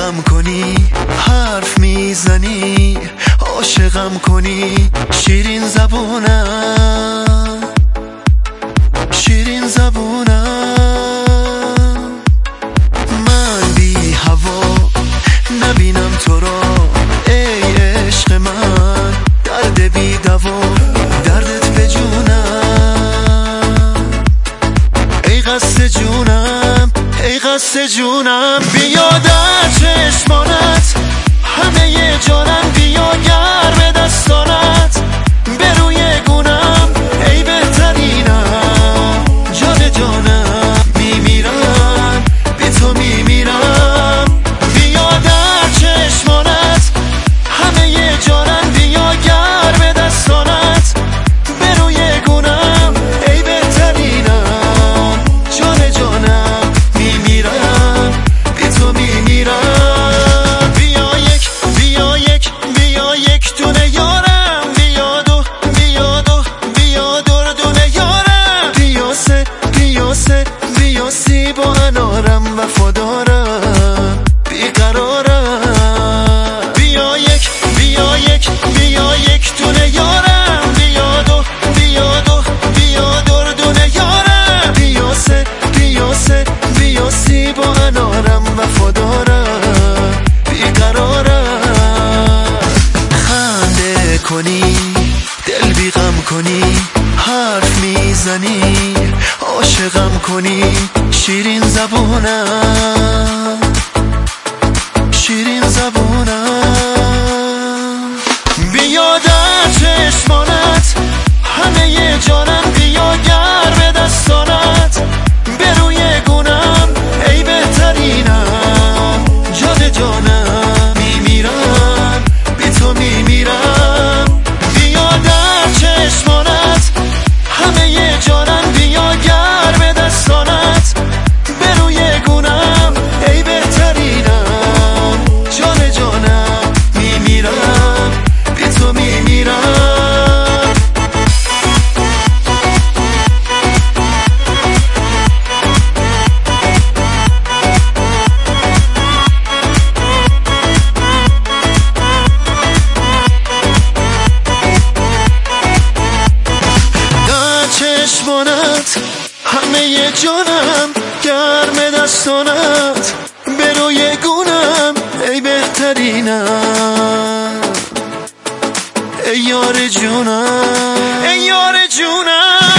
غم کنی، حرف میزنی، عاشقم کنی، شیرین زبونم، شیرین زبونم. من بی هوا نبینم تو را، ای عشق من، درد بی دوا، دردت به جونم، ای قصد جونم، ای قصد جونم. بیا در چشمانت همه جانم، بیا گرم دستانت به روی گونم، ای بهترینم، جان جانم، میمیرم بی تو میمیرم. بیا در چشمانت همه جانم، بیا گرم دستانت به روی گونم، ای بهترینم، جان جانم، میمیرم بی تو میمیرم. بیا یک بیا یک بیا یک دونه یارم، بیا دو بیا دو بیا دردونه یارم، بیا سه بیا سه بیا سی با انارم، وفادارم بیقرارم. بیا یک بیا یک بیا یک دونه یارم، بیا دو بیا دو بیا دردونه یارم، بیا سه بیا سی با انارم، وفادارم بیقرارم. خنده کنی، دل بی غم کنی، حرف میزنی، عاشقم کنی، شیرین زبونم، شیرین زبونم. بیا در چشمانت همه جانم، بیا گرم دستانت به روی گونم، ای بهترینم، جان جانم، میمیرم بی تو میمیرم. بیا در چشمانت همه جانم، بیا گرم دستانت به روی گونم، ای بهترینم، جان جانم، میمیرم بی تو میمیرم. در چشمانت همه جانم، گرم دستانت به روی گونم، ای بهترینم، ای یار جونم، ای یار جونم.